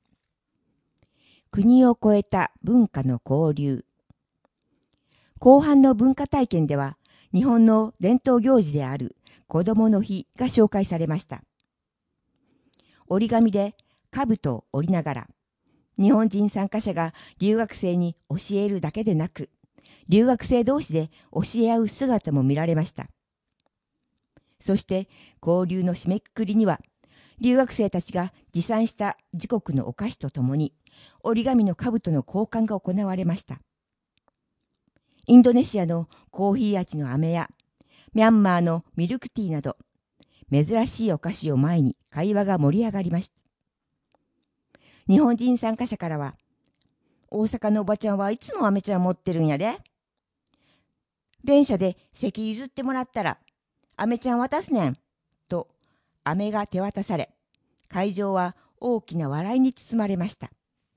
国を越えた文化の交流。後半の文化体験では、日本の伝統行事である子どもの日が紹介されました。折り紙で兜を折りながら、日本人参加者が留学生に教えるだけでなく、留学生同士で教え合う姿も見られました。そして交流の締めくくりには、留学生たちが持参した自国のお菓子とともに、折り紙の兜の交換が行われました。インドネシアのコーヒー味の飴や、ミャンマーのミルクティーなど、珍しいお菓子を前に会話が盛り上がりました。日本人参加者からは、大阪のおばちゃんはいつも飴ちゃん持ってるんやで。電車で席譲ってもらったら、飴ちゃん渡すねん。と、飴が手渡され、会場は大きな笑いに包まれました。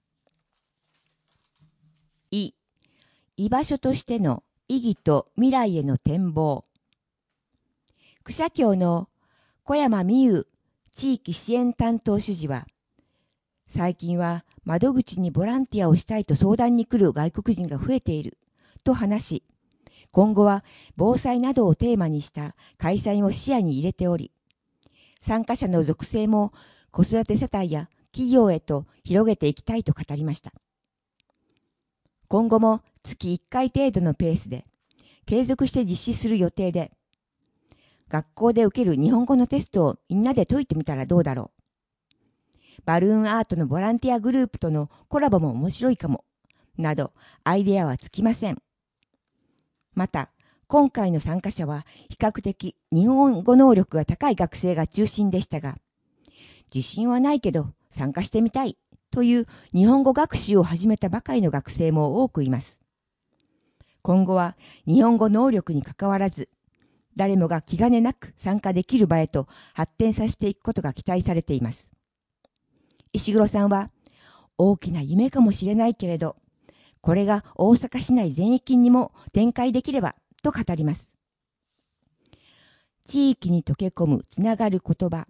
居場所としての意義と未来への展望。久社協の小山美優地域支援担当主事は、最近は窓口にボランティアをしたいと相談に来る外国人が増えていると話し、今後は防災などをテーマにした開催を視野に入れており、参加者の属性も子育て世帯や企業へと広げていきたいと語りました。今後も月1回程度のペースで継続して実施する予定で、学校で受ける日本語のテストをみんなで解いてみたらどうだろう。バルーンアートのボランティアグループとのコラボも面白いかも、などアイデアは尽きません。また、今回の参加者は比較的日本語能力が高い学生が中心でしたが、自信はないけど参加してみたいという日本語学習を始めたばかりの学生も多くいます。今後は日本語能力に関わらず、誰もが気兼ねなく参加できる場へと発展させていくことが期待されています。石黒さんは、大きな夢かもしれないけれど、これが大阪市内全域にも展開できればと語ります。地域に溶け込むつながる言葉。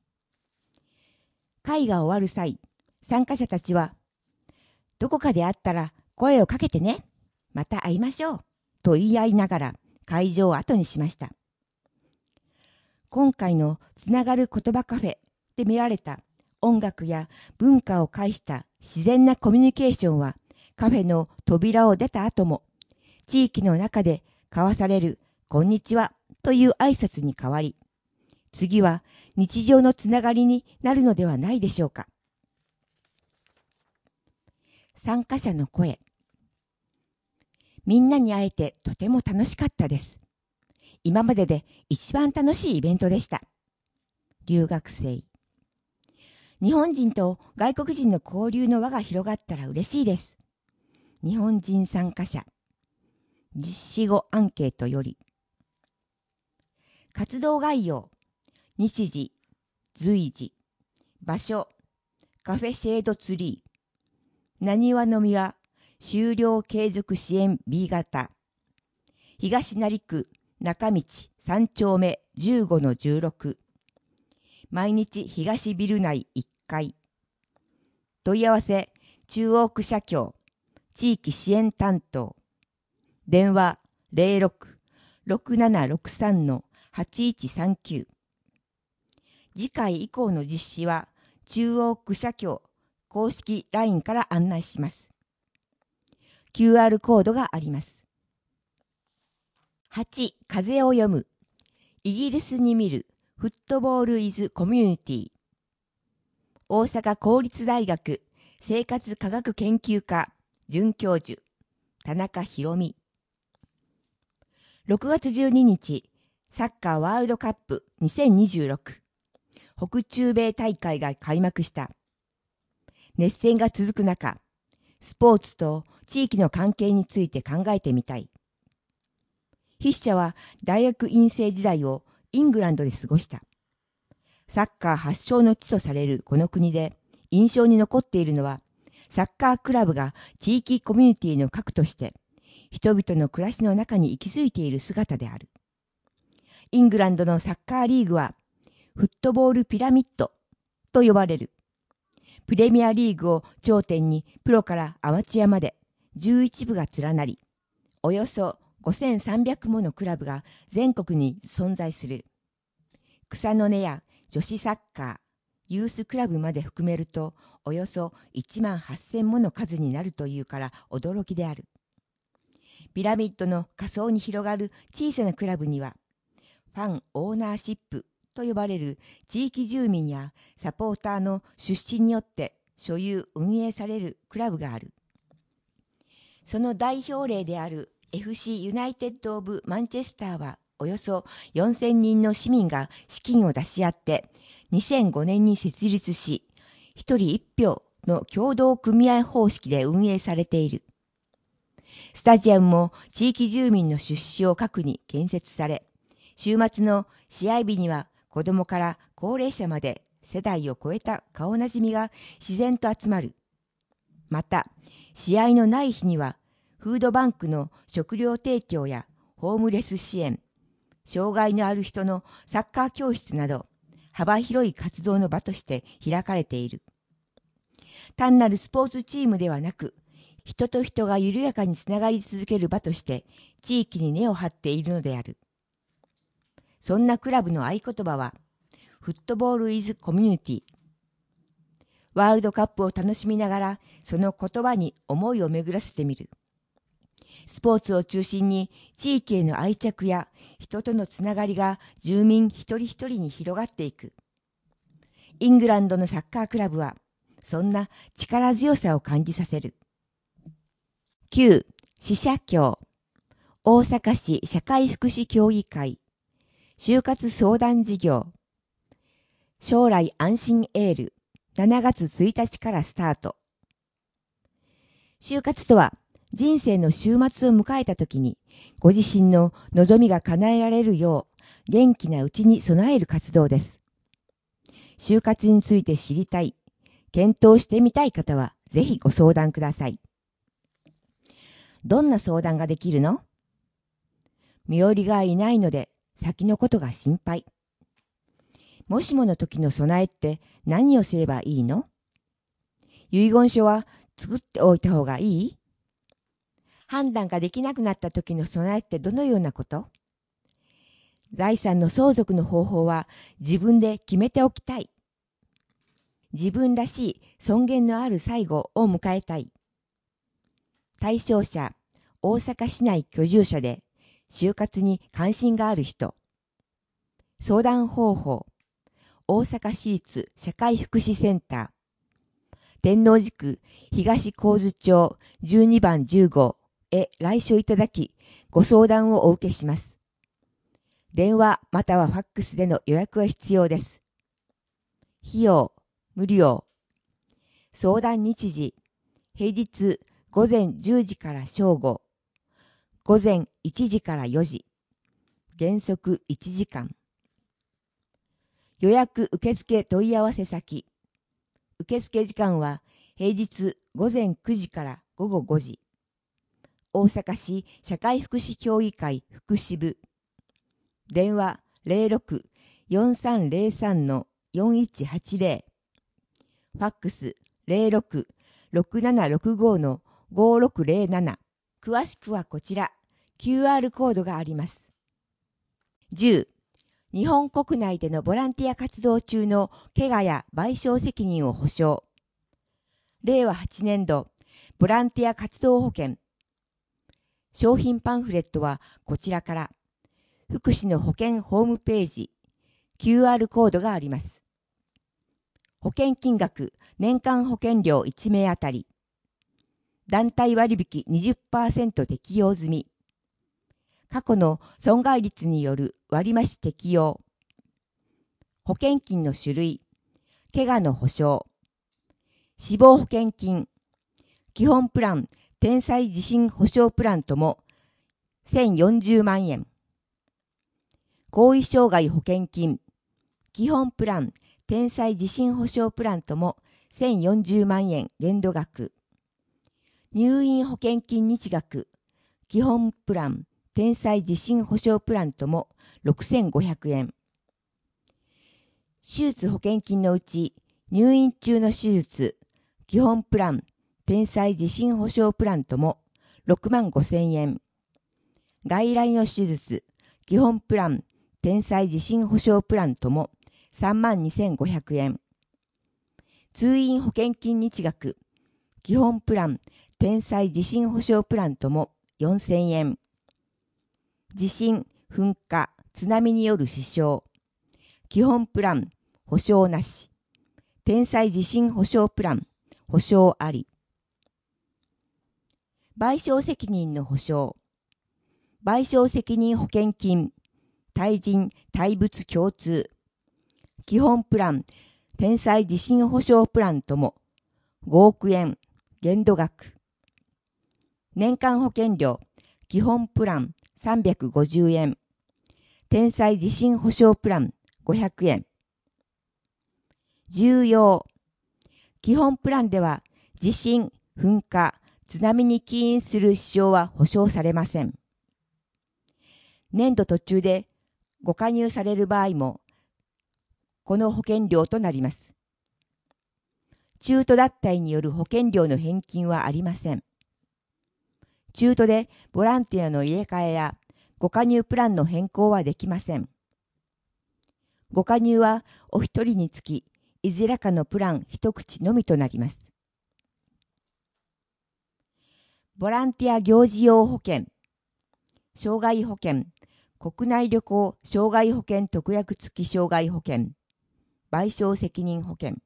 会が終わる際、参加者たちは、どこかで会ったら声をかけてね、また会いましょう、と言い合いながら会場を後にしました。今回のつながる言葉カフェで見られた音楽や文化を介した自然なコミュニケーションは、カフェの扉を出た後も、地域の中で交わされるこんにちはという挨拶に変わり、次は日常のつながりになるのではないでしょうか。参加者の声。みんなに会えてとても楽しかったです。今までで一番楽しいイベントでした。留学生。日本人と外国人の交流の輪が広がったら嬉しいです。日本人参加者。実施後アンケートより。活動概要。日時、随時、場所、カフェシェードツリー。なにわの実就労継続支援 B 型。東成区中道3丁目 15-16。毎日東ビル内1階。問い合わせ中央区社協地域支援担当。電話 06-6763-8139。次回以降の実施は中央区社協公式 LINE から案内します。QR コードがあります。 8、風を読む。イギリスに見るフットボールイズコミュニティ。大阪公立大学生活科学研究科准教授田中博美。6月12日、サッカーワールドカップ2026北中米大会が開幕した。熱戦が続く中、スポーツと地域の関係について考えてみたい。筆者は大学院生時代をイングランドで過ごした。サッカー発祥の地とされるこの国で印象に残っているのは、サッカークラブが地域コミュニティの核として人々の暮らしの中に息づいている姿である。イングランドのサッカーリーグはフットボールピラミッドと呼ばれる。プレミアリーグを頂点にプロからアマチュアまで11部が連なり、およそ5300ものクラブが全国に存在する。草の根や女子サッカー、ユースクラブまで含めるとおよそ1万8000もの数になるというから驚きである。ピラミッドの下層に広がる小さなクラブには、ファンオーナーシップと呼ばれる地域住民やサポーターの出資によって所有・運営されるクラブがある。その代表例である FC ユナイテッド・オブ・マンチェスターはおよそ4000人の市民が資金を出し合って2005年に設立し、一人一票の共同組合方式で運営されている。スタジアムも地域住民の出資を核に建設され、週末の試合日には子供から高齢者まで世代を超えた顔なじみが自然と集まる。また、試合のない日にはフードバンクの食料提供やホームレス支援、障害のある人のサッカー教室など幅広い活動の場として開かれている。単なるスポーツチームではなく、人と人が緩やかにつながり続ける場として地域に根を張っているのである。そんなクラブの合言葉は、フットボールイズコミュニティ。ワールドカップを楽しみながら、その言葉に思いを巡らせてみる。スポーツを中心に地域への愛着や人とのつながりが住民一人一人に広がっていく。イングランドのサッカークラブは、そんな力強さを感じさせる。9. 支社協。大阪市社会福祉協議会。就活相談事業。将来安心エール。7月1日からスタート。就活とは、人生の終末を迎えたときに、ご自身の望みが叶えられるよう、元気なうちに備える活動です。就活について知りたい、検討してみたい方は、ぜひご相談ください。どんな相談ができるの？身寄りがいないので、先のことが心配。もしもの時の備えって何をすればいいの？遺言書は作っておいた方がいい？判断ができなくなった時の備えってどのようなこと？財産の相続の方法は自分で決めておきたい。自分らしい尊厳のある最後を迎えたい。対象者、大阪市内居住者で就活に関心がある人。相談方法、大阪市立社会福祉センター。天王寺区東神津町12番10号へ来所いただき、ご相談をお受けします。電話またはファックスでの予約が必要です。費用、無料。相談日時、平日午前10時から正午、午前1時から4時、原則1時間。予約受付問い合わせ先。受付時間は平日午前9時から午後5時。大阪市社会福祉協議会福祉部。電話06-4303-4180。ファックス06-6765-5607。詳しくはこちら、QR コードがあります。10. 日本国内でのボランティア活動中の怪我や賠償責任を保障。令和8年度、ボランティア活動保険。商品パンフレットはこちらから福祉の保険ホームページ、QR コードがあります。保険金額、年間保険料1名あたり。団体割引 20% 適用済み。過去の損害率による割増適用。保険金の種類、怪我の保障。死亡保険金、基本プラン、天災地震保障プランとも1040万円。後遺障害保険金、基本プラン、天災地震保障プランとも1040万円限度額。入院保険金日額、基本プラン、天災地震保障プランとも6500円。手術保険金のうち、入院中の手術、基本プラン、天災地震保障プランとも6万5000円。外来の手術、基本プラン、天災地震保障プランとも3万2500円。通院保険金日額、基本プラン、天災地震保障プランとも4000円。地震、噴火、津波による死傷、基本プラン、保証なし。天災地震保障プラン、保証あり。賠償責任の保証。賠償責任保険金、対人、対物共通。基本プラン、天災地震保障プランとも5億円、限度額。年間保険料、基本プラン350円。天災地震保障プラン500円。重要。基本プランでは地震、噴火、津波に起因する死傷は保証されません。年度途中でご加入される場合も、この保険料となります。中途脱退による保険料の返金はありません。中途でボランティアの入れ替えやご加入プランの変更はできません。ご加入はお一人につき、いずれかのプラン一口のみとなります。ボランティア行事用保険、障害保険、国内旅行障害保険特約付き障害保険、賠償責任保険、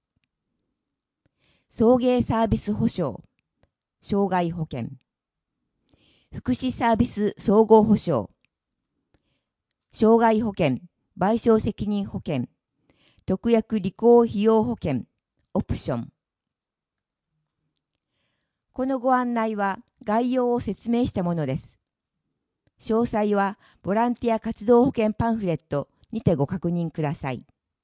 送迎サービス保障、障害保険、福祉サービス総合保障、障害保険、賠償責任保険、特約履行費用保険、オプション。このご案内は概要を説明したものです。詳細はボランティア活動保険パンフレットにてご確認ください。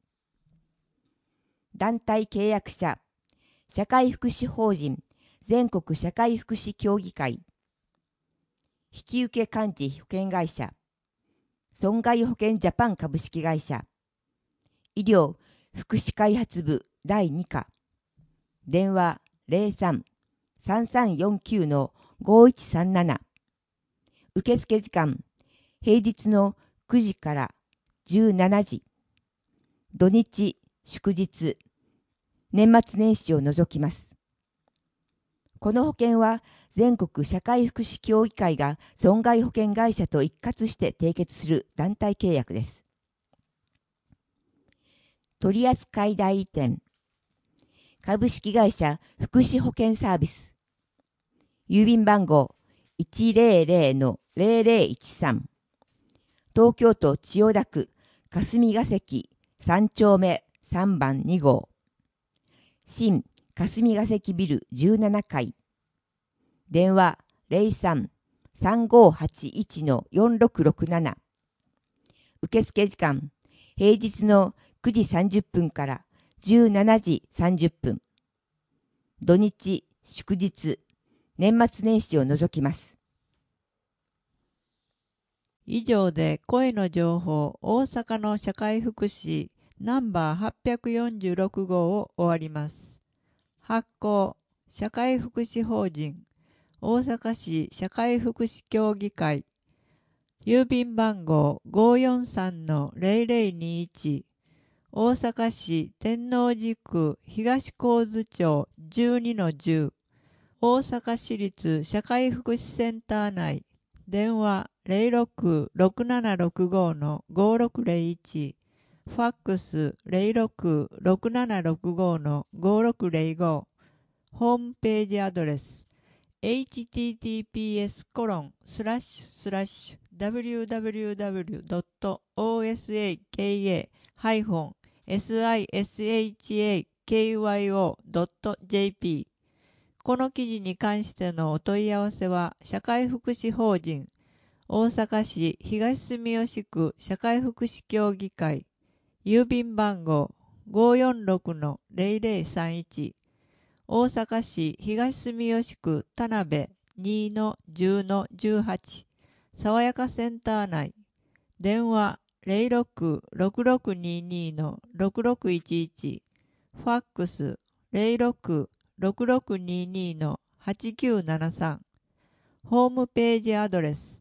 団体契約者、社会福祉法人全国社会福祉協議会、引受幹事保険会社、損害保険ジャパン株式会社、医療福祉開発部第2課、電話03-3349-5137、受付時間、平日の9時から17時、土日、祝日、年末年始を除きます。この保険は全国社会福祉協議会が損害保険会社と一括して締結する団体契約です。取扱代理店、株式会社福祉保険サービス、郵便番号 100-0013、東京都千代田区霞ヶ関3丁目3番2号、新霞ヶ関ビル17階、電話 03-3581-4667、受付時間、平日の9時30分から17時30分、土日、祝日、年末年始を除きます。 以上で声の情報大阪の社会福祉ナンバー846号を終わります。発行社会福祉法人大阪市社会福祉協議会、郵便番号 543-0021、大阪市天王寺区東神津町 12-10、大阪市立社会福祉センター内、電話 066765-5601、ファックス 066765-5605、ホームページアドレス https://www.osaka-sishakyo.jp。 この記事に関してのお問い合わせは、社会福祉法人大阪市東住吉区社会福祉協議会、郵便番号 546-0031、大阪市東住吉区田辺 2-10-18、爽やかセンター内、電話 06-6622-6611、ファックス 06-6622-8973、ホームページアドレス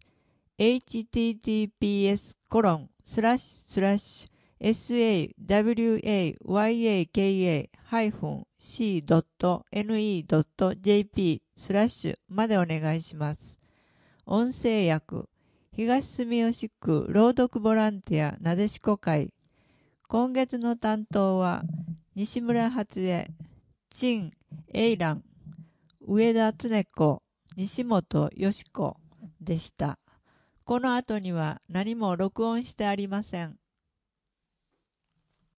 https://sawayaka-c.ne.jp/ までお願いします。音声訳、東住吉区朗読ボランティアなでしこ会。今月の担当は西村初江、陳英蘭、上田恒子、西本よし子でした。この後には何も録音してありません。